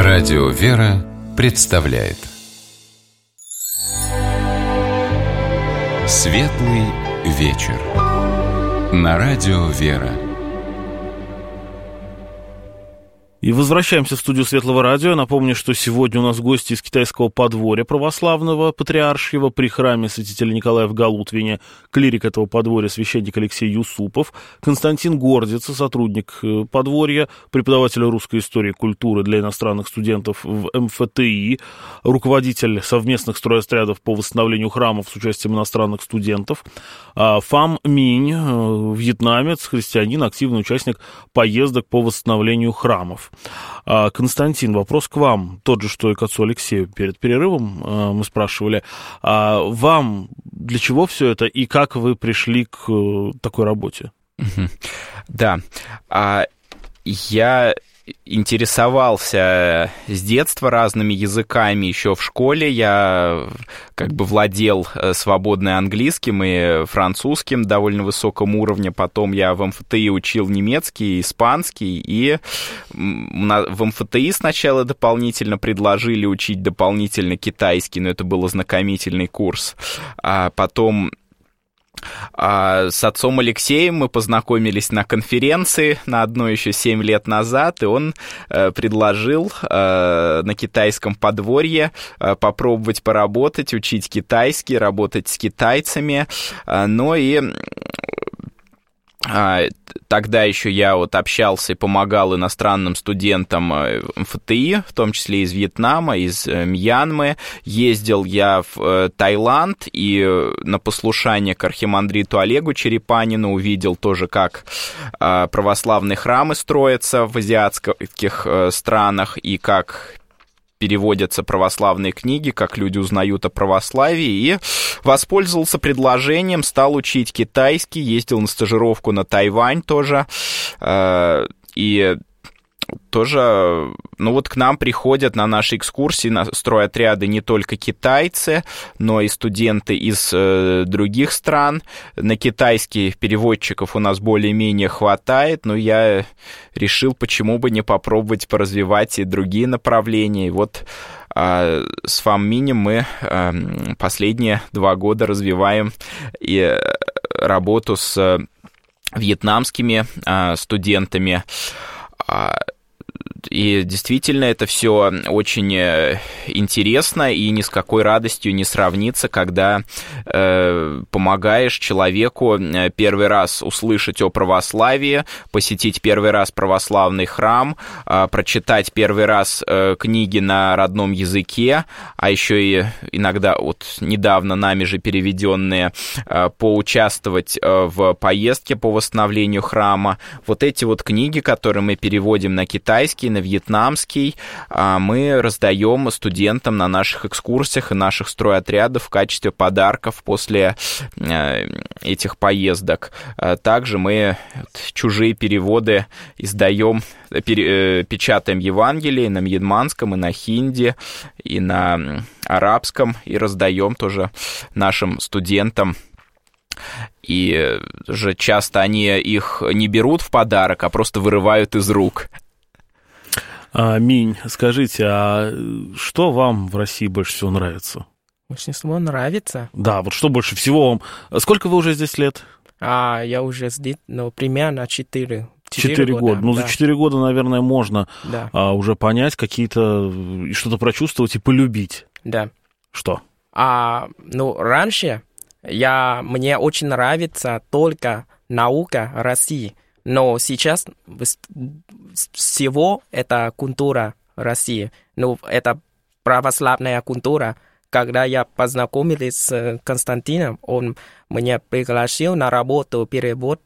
Радио «Вера» представляет Светлый вечер на Радио «Вера». И возвращаемся в студию Светлого радио. Напомню, что сегодня у нас гости из китайского подворья православного, патриаршего, при храме святителя Николая в Галутвине, клирик этого подворья, священник Алексей Юсупов, Константин Гордица, сотрудник подворья, преподаватель русской истории и культуры для иностранных студентов в МФТИ, руководитель совместных стройотрядов по восстановлению храмов с участием иностранных студентов, Фам Минь, вьетнамец, христианин, активный участник поездок по восстановлению храмов. Константин, вопрос к вам, тот же, что и к отцу Алексею перед перерывом мы спрашивали. Вам для чего все это и как вы пришли к такой работе? Да, я интересовался с детства разными языками. Еще в школе я как бы владел свободно английским и французским довольно высоком уровне. Потом я в МФТИ учил немецкий, испанский. И в МФТИ сначала дополнительно предложили учить дополнительно китайский, но это был ознакомительный курс. А потом с отцом Алексеем мы познакомились на конференции на одной еще 7 лет назад, и он предложил на китайском подворье попробовать поработать, учить китайский, работать с китайцами. Но и тогда еще я вот общался и помогал иностранным студентам МФТИ, в том числе из Вьетнама, из Мьянмы. Ездил я в Таиланд и на послушание к архимандриту Олегу Черепанину увидел тоже, как православные храмы строятся в азиатских странах и как переводятся православные книги, как люди узнают о православии, и воспользовался предложением, стал учить китайский, ездил на стажировку на Тайвань тоже, и тоже, ну вот к нам приходят на наши экскурсии, на стройотряды не только китайцы, но и студенты из других стран. На китайский переводчиков у нас более-менее хватает, но я решил, почему бы не попробовать поразвивать и другие направления. И вот с Фам Минем мы последние 2 года развиваем и работу с вьетнамскими студентами. И действительно это все очень интересно, и ни с какой радостью не сравнится, когда помогаешь человеку первый раз услышать о православии, посетить первый раз православный храм, прочитать первый раз книги на родном языке, а еще и иногда, вот недавно нами же переведенные, поучаствовать в поездке по восстановлению храма. Вот эти вот книги, которые мы переводим на китайский, на вьетнамский, мы раздаем студентам на наших экскурсиях и наших стройотрядов в качестве подарков после этих поездок. Также мы чужие переводы издаем, печатаем Евангелие на мьянманском, и на хинди, и на арабском, и раздаем тоже нашим студентам. И же часто они их не берут в подарок, а просто вырывают из рук. Минь, скажите, а что вам в России больше всего нравится? Больше всего нравится? Да, вот что больше всего вам... Сколько вы уже здесь лет? Я уже здесь, примерно 4 года. Ну, да. За 4 года, наверное, можно уже понять какие-то... и что-то прочувствовать и полюбить. Да. Что? Раньше мне очень нравится только наука России. Но сейчас всего это культура России. Это православная культура. Когда я познакомился с Константином, он меня пригласил на работу, перевод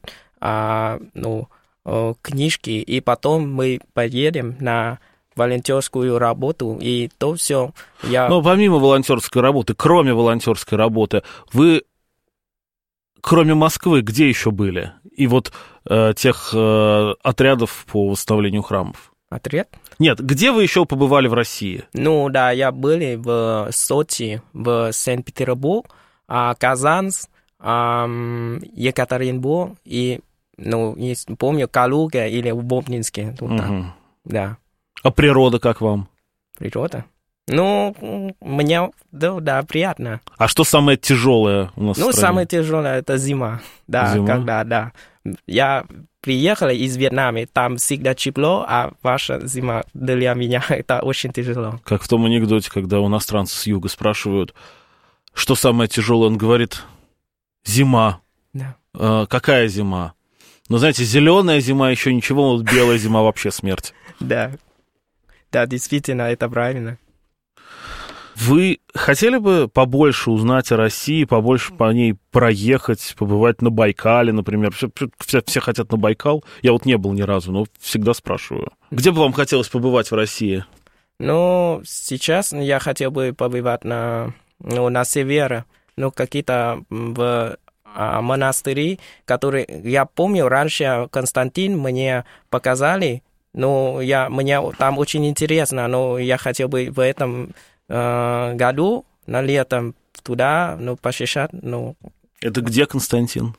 книжки, и потом мы поедем на волонтерскую работу, и то все. Но помимо волонтерской работы, кроме волонтерской работы, вы, кроме Москвы, где еще были? И вот тех отрядов по восстановлению храмов. Отряд? Нет, где вы еще побывали в России? Я был в Сочи, в Санкт-Петербург, Казань, Екатеринбург и, не помню, Калуга или в Обнинске. Да. А природа как вам? Природа. Ну, мне, да, приятно. А что самое тяжелое у нас в стране? Самое тяжелое — это зима. Да, когда. Я приехал из Вьетнама, там всегда тепло, а ваша зима для меня — это очень тяжело. Как в том анекдоте, когда у иностранца с юга спрашивают, что самое тяжелое, он говорит, зима. Да. Какая зима? Ну, знаете, зеленая зима еще ничего, вот белая зима вообще смерть. Да, действительно, это правильно. Вы хотели бы побольше узнать о России, побольше по ней проехать, побывать на Байкале, например? Все хотят на Байкал. Я вот не был ни разу, но всегда спрашиваю. Где бы вам хотелось побывать в России? Ну, сейчас я хотел бы побывать на севере, какие-то монастыри, которые, я помню, раньше Константин мне показали, мне там очень интересно, но я хотел бы в этом году на летом туда, посещать. Это где, Константин?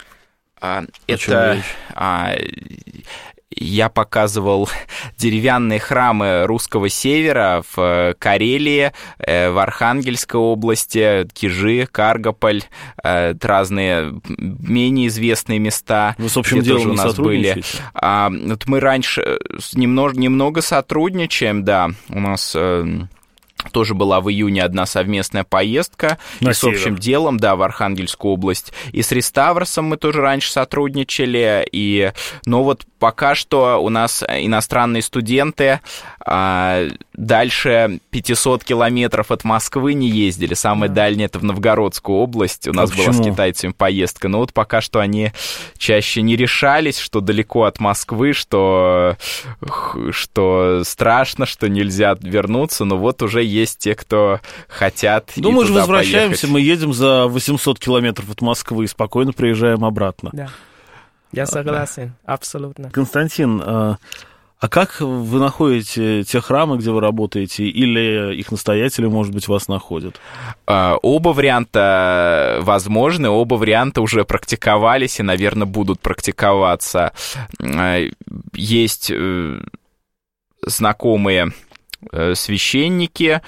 Я показывал деревянные храмы русского севера в Карелии, в Архангельской области, Кижи, Каргополь, разные менее известные места. Вы с общим делом не сотрудничаете? Вот мы раньше немного сотрудничаем, да, у нас... Тоже была в июне одна совместная поездка с общим делом, да, в Архангельскую область. И с Реставросом мы тоже раньше сотрудничали. Но вот пока что у нас иностранные студенты дальше 500 километров от Москвы не ездили. Самое дальнее — это в Новгородскую область. У нас была с китайцами поездка. Но вот пока что они чаще не решались, что далеко от Москвы, что страшно, что нельзя вернуться. Но вот уже есть те, кто хотят и туда мы же возвращаемся, поехать. Мы едем за 800 километров от Москвы и спокойно приезжаем обратно. Да, я согласен, абсолютно. Константин, а как вы находите те храмы, где вы работаете, или их настоятели, может быть, вас находят? Оба варианта возможны, оба варианта уже практиковались и, наверное, будут практиковаться. Есть знакомые священники,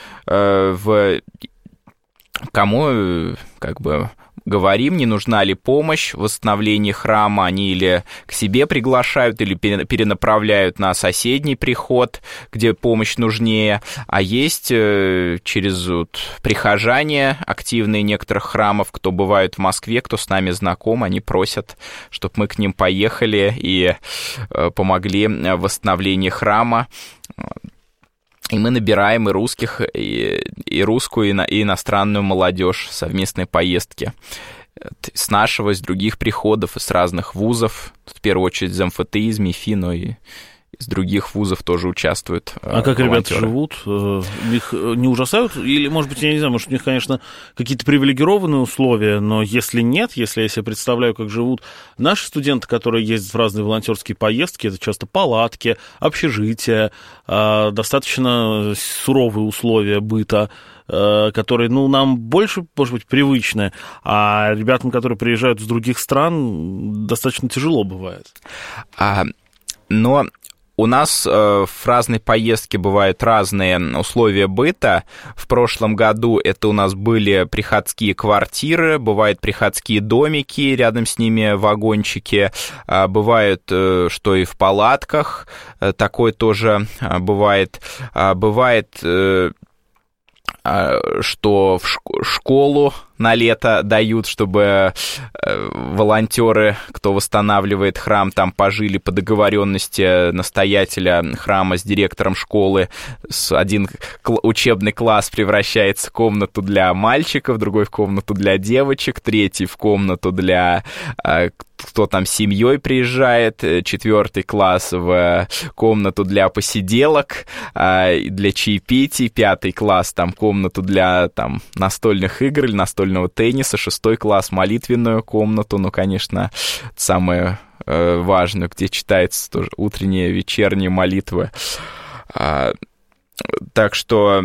кому говорим, не нужна ли помощь в восстановлении храма, они или к себе приглашают, или перенаправляют на соседний приход, где помощь нужнее, а есть через прихожане активные некоторых храмов, кто бывает в Москве, кто с нами знаком, они просят, чтобы мы к ним поехали и помогли в восстановлении храма. И мы набираем и русских, и русскую, и иностранную молодежь в совместной поездке. С нашего, с других приходов, с разных вузов. В первую очередь из МФТИ, из МИФИ, но и из других вузов тоже участвуют А как волонтеры. Ребята живут? Их не ужасают? Или, может быть, я не знаю, может, у них, конечно, какие-то привилегированные условия, но если нет, если я себе представляю, как живут наши студенты, которые ездят в разные волонтерские поездки, это часто палатки, общежития, достаточно суровые условия быта, которые, нам больше, может быть, привычны, а ребятам, которые приезжают из других стран, достаточно тяжело бывает. Но у нас в разные поездки бывают разные условия быта. В прошлом году это у нас были приходские квартиры, бывают приходские домики, рядом с ними вагончики. Бывает, что и в палатках, такое тоже бывает. Бывает, что в школу на лето дают, чтобы волонтеры, кто восстанавливает храм, там пожили по договоренности настоятеля храма с директором школы. Один учебный класс превращается в комнату для мальчиков, другой в комнату для девочек, третий в комнату для кто там с семьей приезжает, 4 класс в комнату для посиделок, для чаепитий, 5 класс там комнату для там настольных игр или настольного тенниса, 6 класс молитвенную комнату, конечно, самое важное, где читается тоже утренние, вечерние молитвы. Так что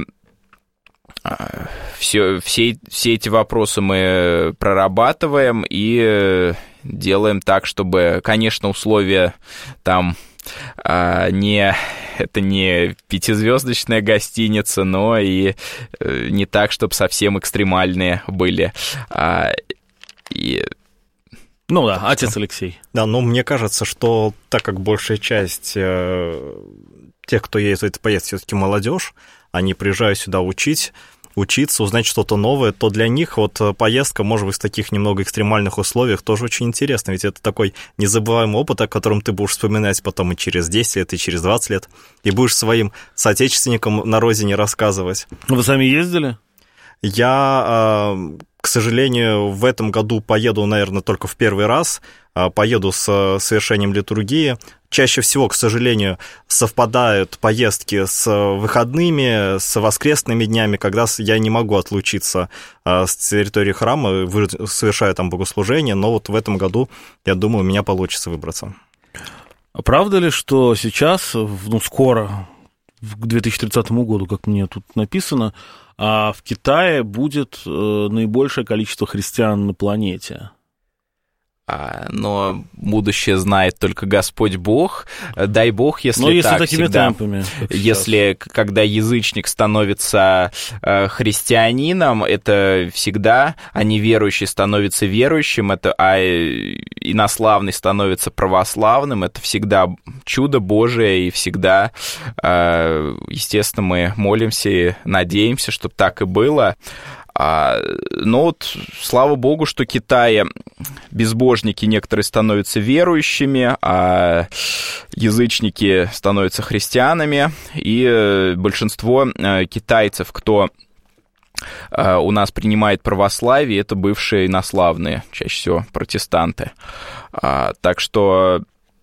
все эти вопросы мы прорабатываем и делаем так, чтобы, конечно, условия там не это не 5-звездочная гостиница, но и не так, чтобы совсем экстремальные были. Ну да, отец Алексей. Да, но мне кажется, что так как большая часть тех, кто едет в этой поездке, все-таки молодежь, они приезжают сюда учиться, узнать что-то новое, то для них вот поездка, может быть, в таких немного экстремальных условиях тоже очень интересно, ведь это такой незабываемый опыт, о котором ты будешь вспоминать потом и через 10 лет, и через 20 лет, и будешь своим соотечественникам на родине рассказывать. Вы сами ездили? Я, к сожалению, в этом году поеду, наверное, только в первый раз, поеду с совершением литургии. Чаще всего, к сожалению, совпадают поездки с выходными, с воскресными днями, когда я не могу отлучиться с территории храма, совершаю там богослужение, но вот в этом году, я думаю, у меня получится выбраться. А правда ли, что сейчас, скоро, к 2030 году, как мне тут написано, в Китае будет наибольшее количество христиан на планете? Но будущее знает только Господь Бог. Дай Бог, если так такими всегда. Темпами, если когда язычник становится христианином, это всегда, а неверующий становится верующим, а инославный становится православным, это всегда чудо Божие, и всегда, естественно, мы молимся и надеемся, чтобы так и было. Но вот, слава богу, что в Китае безбожники некоторые становятся верующими, а язычники становятся христианами, и большинство китайцев, кто у нас принимает православие, это бывшие инославные, чаще всего протестанты. Так что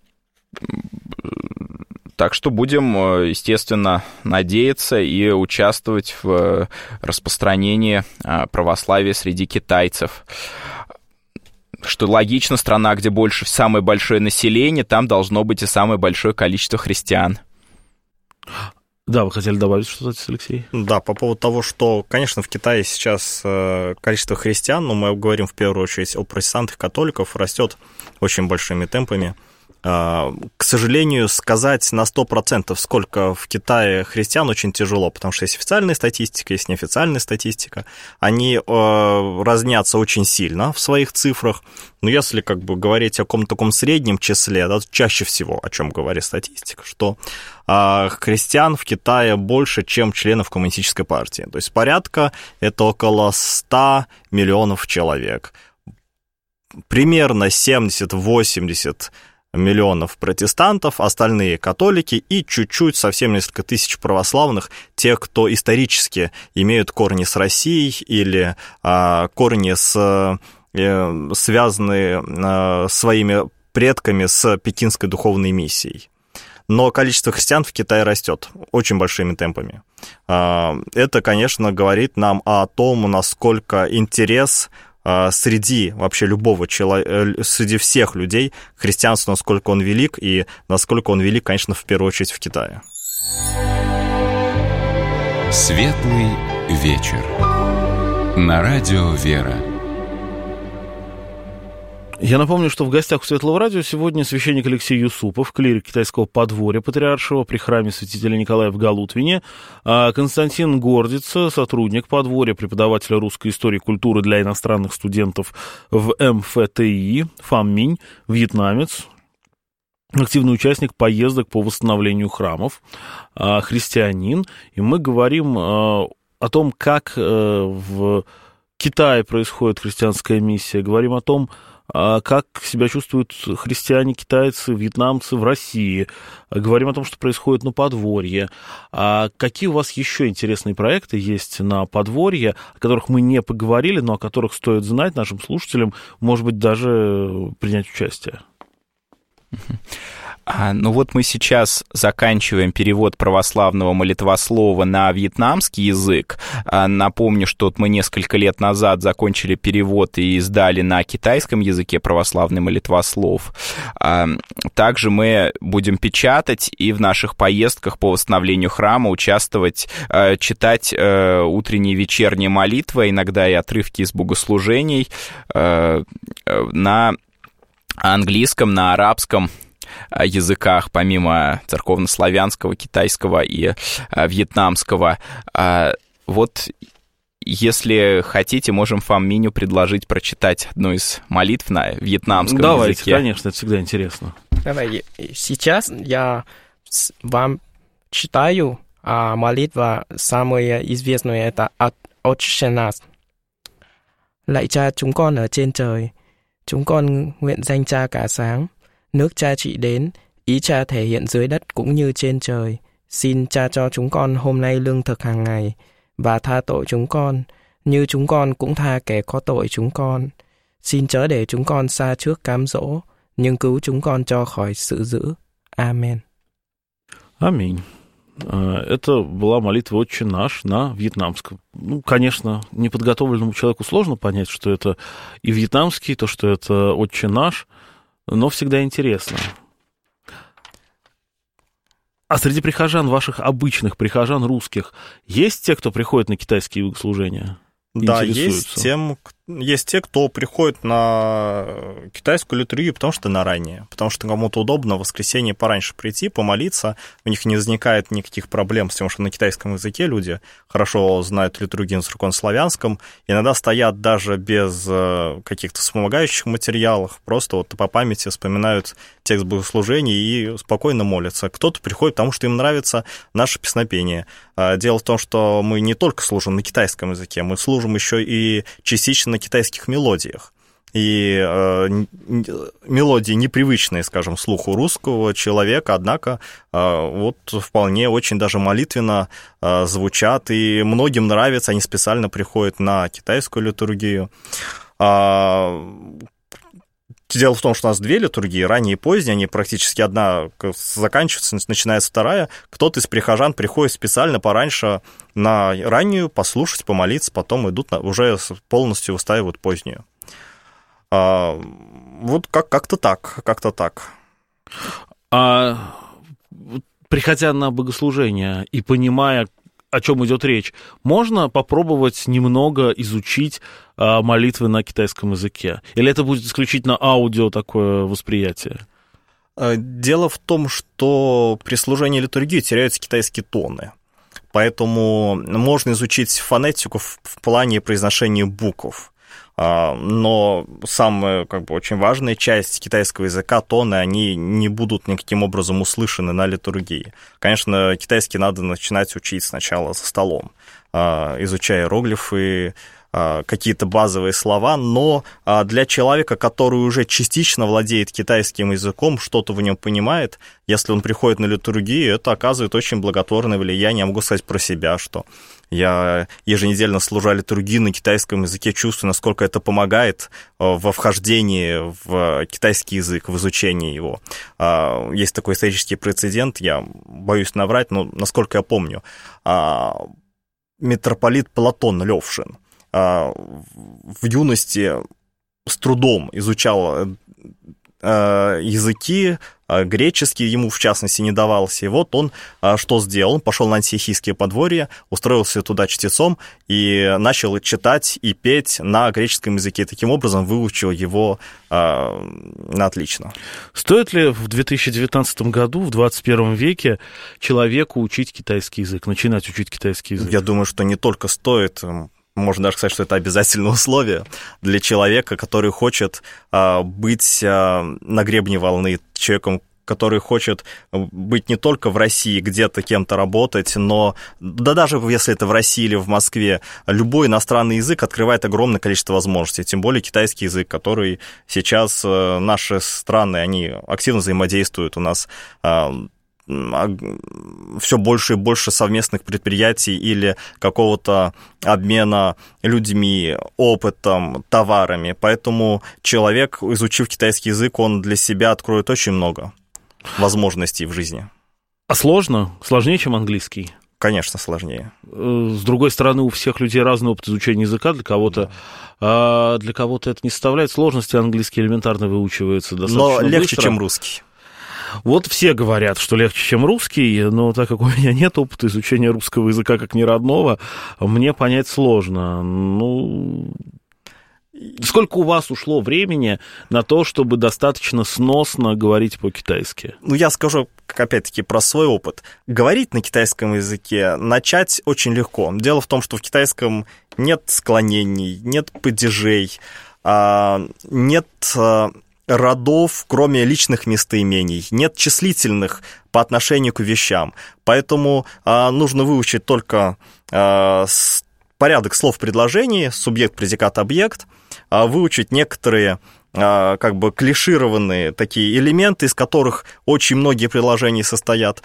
будем, естественно, надеяться и участвовать в распространении православия среди китайцев. Что логично, страна, где самое большое население, там должно быть и самое большое количество христиан. Да, вы хотели добавить что-то, Алексей? Да, по поводу того, что, конечно, в Китае сейчас количество христиан, но мы говорим в первую очередь о протестантах, католиков, растет очень большими темпами. К сожалению, сказать на 100%, сколько в Китае христиан, очень тяжело, потому что есть официальная статистика, есть неофициальная статистика. Они разнятся очень сильно в своих цифрах. Но если говорить о каком-то таком среднем числе, да, чаще всего, о чем говорит статистика, что христиан в Китае больше, чем членов коммунистической партии. То есть порядка это около 100 миллионов человек. Примерно 70-80 миллионов протестантов, остальные католики и чуть-чуть, совсем несколько тысяч православных, те, кто исторически имеют корни с Россией или корни связаны своими предками с пекинской духовной миссией. Но количество христиан в Китае растет очень большими темпами. Это, конечно, говорит нам о том, насколько интерес среди вообще любого человека, среди всех людей христианство, насколько он велик, и насколько он велик, конечно, в первую очередь в Китае. Светлый вечер. На радио «Вера». Я напомню, что в гостях у Светлого радио сегодня священник Алексей Юсупов, клирик китайского подворья патриаршего при храме святителя Николая в Галутвине, Константин Гордица, сотрудник подворья, преподаватель русской истории и культуры для иностранных студентов в МФТИ, ФАММИНЬ, вьетнамец, активный участник поездок по восстановлению храмов, христианин. И мы говорим о том, как в Китае происходит христианская миссия, говорим о том, как себя чувствуют христиане, китайцы, вьетнамцы в России. Говорим о том, что происходит на подворье. Какие у вас еще интересные проекты есть на подворье, о которых мы не поговорили, но о которых стоит знать нашим слушателям, может быть, даже принять участие? Ну вот мы сейчас заканчиваем перевод православного молитвослова на вьетнамский язык. Напомню, что вот мы несколько лет назад закончили перевод и издали на китайском языке православный молитвослов. Также мы будем печатать и в наших поездках по восстановлению храма участвовать, читать утренние и вечерние молитвы, иногда и отрывки из богослужений на английском, на арабском языках, помимо церковнославянского, китайского и вьетнамского. Вот если хотите, можем Фам Миню предложить прочитать одну из молитв на вьетнамском языке. Давайте, конечно, это всегда интересно. Давай, сейчас я вам читаю молитва, самая известная, это «Отче наш». Lạy Cha chúng con ở trên trời, chúng con nguyện danh Cha cả sáng, nước Cha trị đến, ý Cha thể hiện dưới đất cũng như trên trời. Xin Cha cho chúng con hôm nay lương thực hàng ngày và tha tội chúng con, như chúng con cũng tha kẻ có tội chúng con. Xin chớ để chúng con xa trước cám dỗ, nhưng cứu chúng con cho khỏi sự dữ. Amen. Аминь. Это была молитва «Отче наш» на вьетнамском. Ну, конечно, неподготовленному человеку сложно понять, что это и вьетнамский, то, что это «Отче наш», но всегда интересно. А среди прихожан, ваших обычных прихожан русских, есть те, кто приходит на китайские богослужения? Да, есть те, кто приходит на китайскую литургию, потому что на ранее, потому что кому-то удобно в воскресенье пораньше прийти, помолиться, у них не возникает никаких проблем с тем, что на китайском языке люди хорошо знают литургию на церковнославянском, иногда стоят даже без каких-то вспомогающих материалов, просто вот по памяти вспоминают текст богослужений и спокойно молятся. Кто-то приходит, потому что им нравится наше песнопение. Дело в том, что мы не только служим на китайском языке, мы служим еще и частично на китайских мелодиях. И мелодии непривычные, скажем, слуху русского человека, однако вот вполне очень даже молитвенно звучат, и многим нравится, они специально приходят на китайскую литургию. Дело в том, что у нас две литургии, ранние и поздние, они практически одна заканчивается, начинается вторая. Кто-то из прихожан приходит специально пораньше на раннюю послушать, помолиться, потом идут уже полностью выстаивают позднюю. Вот как-то так. Приходя на богослужение и понимая, о чем идет речь, можно попробовать немного изучить молитвы на китайском языке? Или это будет исключительно аудио такое восприятие? Дело в том, что при служении литургии теряются китайские тоны. Поэтому можно изучить фонетику в плане произношения букв. Но самая очень важная часть китайского языка, тоны, они не будут никаким образом услышаны на литургии. Конечно, китайский надо начинать учить сначала за столом, изучая иероглифы, какие-то базовые слова, но для человека, который уже частично владеет китайским языком, что-то в нем понимает, если он приходит на литургию, это оказывает очень благотворное влияние. Я могу сказать про себя, что я еженедельно служа литургии на китайском языке, чувствую, насколько это помогает во вхождении в китайский язык, в изучении его. Есть такой исторический прецедент, я боюсь наврать, но насколько я помню, митрополит Платон Левшин в юности с трудом изучал языки, греческий ему, в частности, не давался. И вот он что сделал? Он пошел на антиохийские подворья, устроился туда чтецом и начал читать и петь на греческом языке. Таким образом, выучил его отлично. Стоит ли в 2019 году, в 21 веке, человеку учить китайский язык, начинать учить китайский язык? Я думаю, что не только стоит... Можно даже сказать, что это обязательное условие для человека, который хочет быть на гребне волны, человеком, который хочет быть не только в России, где-то кем-то работать, но да даже если это в России или в Москве, любой иностранный язык открывает огромное количество возможностей, тем более китайский язык, который сейчас наши страны, они активно взаимодействуют, у нас все больше и больше совместных предприятий или какого-то обмена людьми, опытом, товарами. Поэтому человек, изучив китайский язык, он для себя откроет очень много возможностей в жизни. А сложно? Сложнее, чем английский? Конечно, сложнее. С другой стороны, у всех людей разный опыт изучения языка. Для кого-то это не составляет сложности. Английский элементарно выучивается достаточно быстро. Но легче, чем русский. Вот все говорят, что легче, чем русский, но так как у меня нет опыта изучения русского языка как неродного, мне понять сложно. Сколько у вас ушло времени на то, чтобы достаточно сносно говорить по-китайски? Ну, я скажу, опять-таки, про свой опыт. Говорить на китайском языке начать очень легко. Дело в том, что в китайском нет склонений, нет падежей, нет родов, кроме личных местоимений, нет числительных по отношению к вещам. Поэтому нужно выучить только порядок слов в предложении, субъект, предикат, объект, выучить некоторые как бы клишированные такие элементы, из которых очень многие предложения состоят.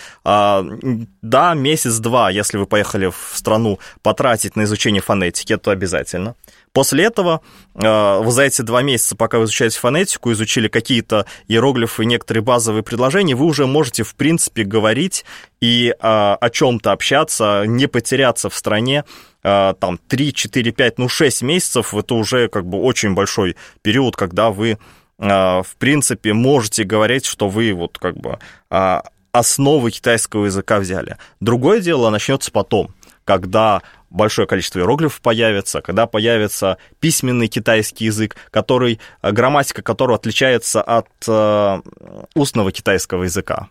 Да, месяц-два, если вы поехали в страну, потратить на изучение фонетики, это обязательно. После этого вы за эти 2 месяца, пока вы изучаете фонетику, изучили какие-то иероглифы, некоторые базовые предложения, вы уже можете, в принципе, говорить и о чем-то общаться, не потеряться в стране. Там 3, 4, 5, 6 месяцев, это уже как бы очень большой период, когда вы, в принципе, можете говорить, что вы вот как бы основы китайского языка взяли. Другое дело начнется потом, когда большое количество иероглифов появится, когда появится письменный китайский язык, грамматика которого отличается от устного китайского языка.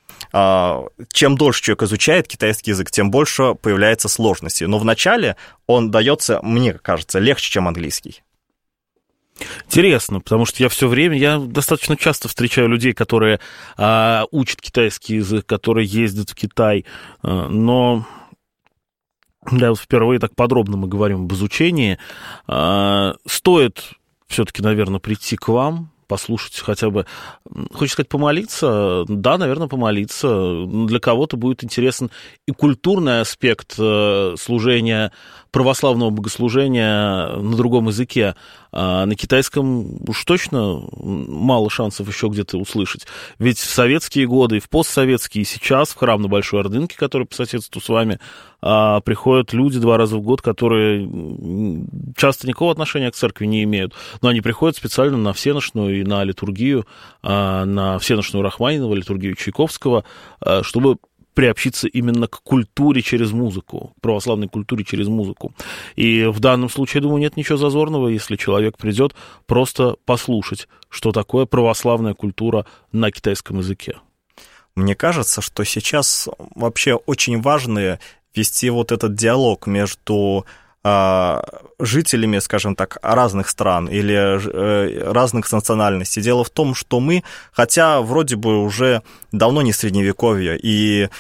Чем дольше человек изучает китайский язык, тем больше появляется сложностей. Но вначале он дается, мне кажется, легче, чем английский. Интересно, потому что я достаточно часто встречаю людей, которые учат китайский язык, которые ездят в Китай, но да, вот впервые так подробно мы говорим об изучении. Стоит все-таки, наверное, прийти к вам, послушать хотя бы, хочешь сказать, помолиться? Да, наверное, помолиться. Для кого-то будет интересен и культурный аспект служения, православного богослужения на другом языке. А на китайском уж точно мало шансов еще где-то услышать. Ведь в советские годы, и в постсоветские, и сейчас в храм на Большой Ордынке, который по соседству с вами, приходят люди 2 раза в год, которые часто никакого отношения к церкви не имеют, но они приходят специально на всеношную и на литургию, на всеношную Рахманинова, литургию Чайковского, чтобы приобщиться именно к культуре через музыку, к православной культуре через музыку. И в данном случае, я думаю, нет ничего зазорного, если человек придет просто послушать, что такое православная культура на китайском языке. Мне кажется, что сейчас вообще очень важно вести вот этот диалог между жителями, скажем так, разных стран или разных национальностей. Дело в том, что мы, хотя вроде бы уже давно не средневековье, и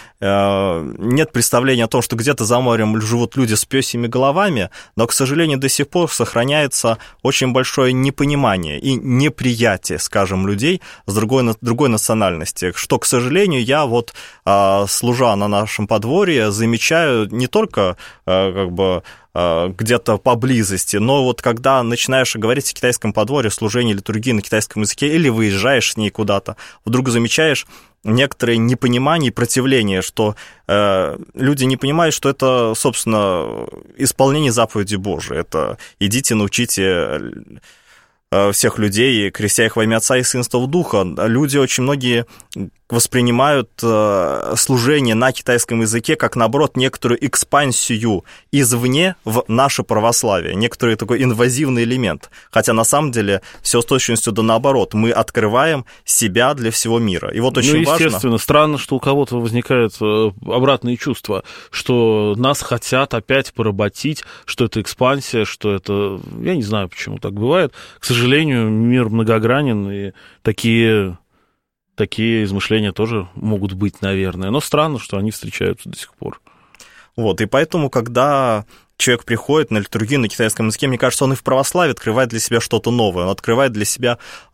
нет представления о том, что где-то за морем живут люди с пёсьими головами, но, к сожалению, до сих пор сохраняется очень большое непонимание и неприятие, скажем, людей с другой национальности, что, к сожалению, я вот, служа на нашем подворье, замечаю не только как бы где-то поблизости, но вот когда начинаешь говорить о китайском подворье, служении литургии на китайском языке, или выезжаешь с ней куда-то, вдруг замечаешь некоторое непонимание и противление, что люди не понимают, что это, собственно, исполнение заповеди Божией. Это идите, научите всех людей, крестя их во имя Отца и Сына и Святого Духа. Люди очень многие воспринимают служение на китайском языке как, наоборот, некоторую экспансию извне в наше православие, некоторый такой инвазивный элемент. Хотя, на самом деле, все с точностью да наоборот. Мы открываем себя для всего мира. И вот очень важно... естественно, странно, что у кого-то возникают обратные чувства, что нас хотят опять поработить, что это экспансия, что это... Я не знаю, почему так бывает. К сожалению, мир многогранен, и такие измышления тоже могут быть, наверное. Но странно, что они встречаются до сих пор. Вот, и поэтому, когда человек приходит на литургию на китайском языке, мне кажется, он и в православии открывает для себя что-то новое. Он открывает для себя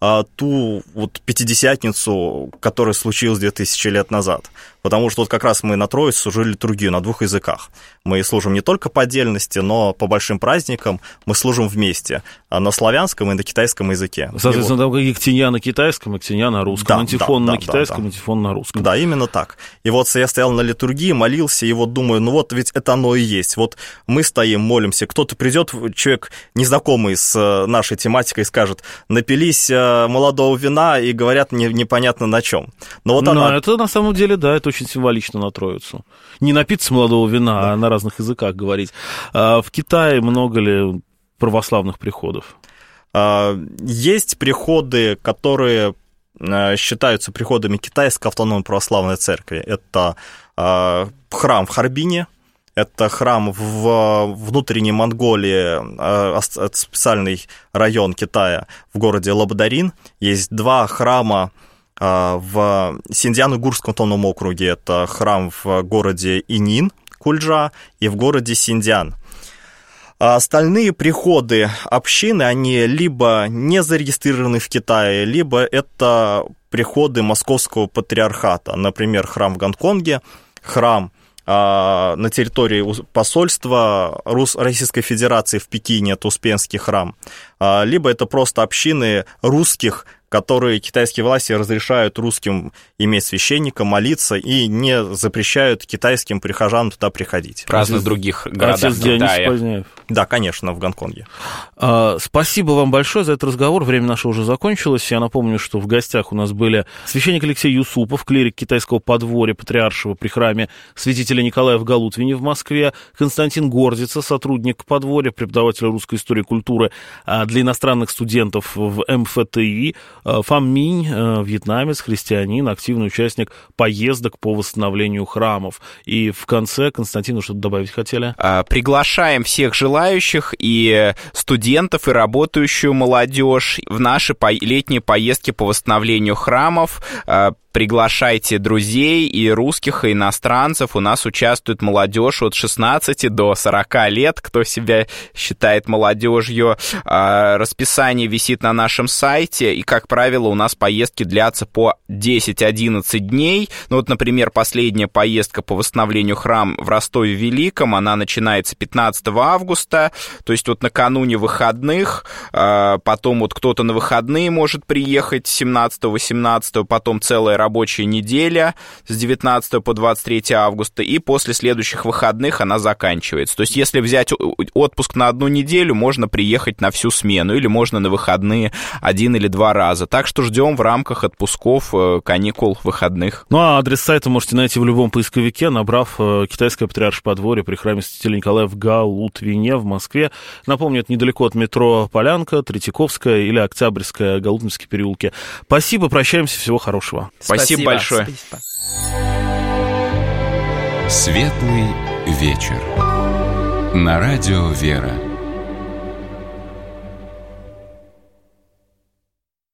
ту вот Пятидесятницу, которая случилась 2000 лет назад. Потому что вот как раз мы на Троице служили литургию на 2 языках. Мы служим не только по отдельности, но по большим праздникам мы служим вместе на славянском и на китайском языке. Соответственно, там Ектинья на китайском, Ектинья на русском, да, антифон на китайском, антифон на русском. Да, именно так. И вот я стоял на литургии, молился, и вот думаю, ну вот ведь это оно и есть. Вот мы стоим, молимся, кто-то придет, человек незнакомый с нашей тематикой, скажет, напились молодого вина и говорят непонятно на чем. Но это на самом деле, да, это очень символично на Троицу. Не напиться молодого вина, да, а на разных языках говорить. А в Китае много ли православных приходов? Есть приходы, которые считаются приходами Китайской автономной православной церкви. Это храм в Харбине, это храм в внутренней Монголии, специальный район Китая в городе Лабдарин. Есть 2 храма в Синьцзян-Уйгурском автономном округе. Это храм в городе Инин, Кульджа, и в городе Синьцзян. А остальные приходы общины, они либо не зарегистрированы в Китае, либо это приходы Московского патриархата. Например, храм в Гонконге, храм на территории посольства Российской Федерации в Пекине, это Успенский храм, либо это просто общины русских, которые китайские власти разрешают русским иметь священника, молиться и не запрещают китайским прихожанам туда приходить. В разных других городах Китая. Да, конечно, в Гонконге. Спасибо вам большое за этот разговор. Время наше уже закончилось. Я напомню, что в гостях у нас были священник Алексей Юсупов, клирик китайского подворья патриаршего при храме святителя Николая в Галутвине в Москве, Константин Гордица, сотрудник подворья, преподаватель русской истории и культуры для иностранных студентов в МФТИ, Фан Минь, вьетнамец, христианин, активный участник поездок по восстановлению храмов. И в конце, Константин, что-то добавить хотели? Приглашаем всех желающих и студентов, и работающую молодежь в наши летние поездки по восстановлению храмов. Приглашайте друзей и русских, и иностранцев. У нас участвует молодежь от 16 до 40 лет, кто себя считает молодежью. Расписание висит на нашем сайте, и, как правило, у нас поездки длятся по 10-11 дней. Ну вот, например, последняя поездка по восстановлению храма в Ростове-Великом, она начинается 15 августа, то есть вот накануне выходных, потом вот кто-то на выходные может приехать 17-18, потом целая рабочая неделя с 19 по 23 августа, и после следующих выходных она заканчивается. То есть если взять отпуск на 1 неделю, можно приехать на всю смену, или можно на выходные 1 или 2 раза. Так что ждем в рамках отпусков, каникул, выходных. Ну а адрес сайта можете найти в любом поисковике, набрав «Китайское патриаршее подворье при храме святителя Николая в Галутвине в Москве». Напомню, это недалеко от метро Полянка, Третьяковская или Октябрьская, Галутвинские переулки. Спасибо, прощаемся, всего хорошего. Спасибо большое. Светлый вечер. На радио «Вера».